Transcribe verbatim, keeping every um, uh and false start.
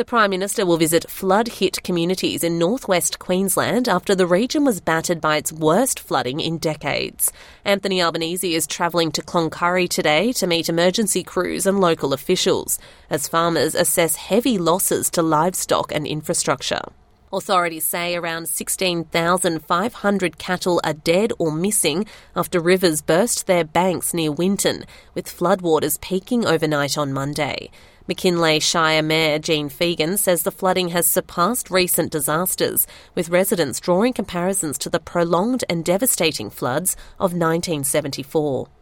The Prime Minister will visit flood-hit communities in northwest Queensland after the region was battered by its worst flooding in decades. Anthony Albanese is travelling to Cloncurry today to meet emergency crews and local officials as farmers assess heavy losses to livestock and infrastructure. Authorities say around sixteen thousand five hundred cattle are dead or missing after rivers burst their banks near Winton, with floodwaters peaking overnight on Monday. McKinley Shire Mayor Jean Fegan says the flooding has surpassed recent disasters, with residents drawing comparisons to the prolonged and devastating floods of nineteen seventy-four.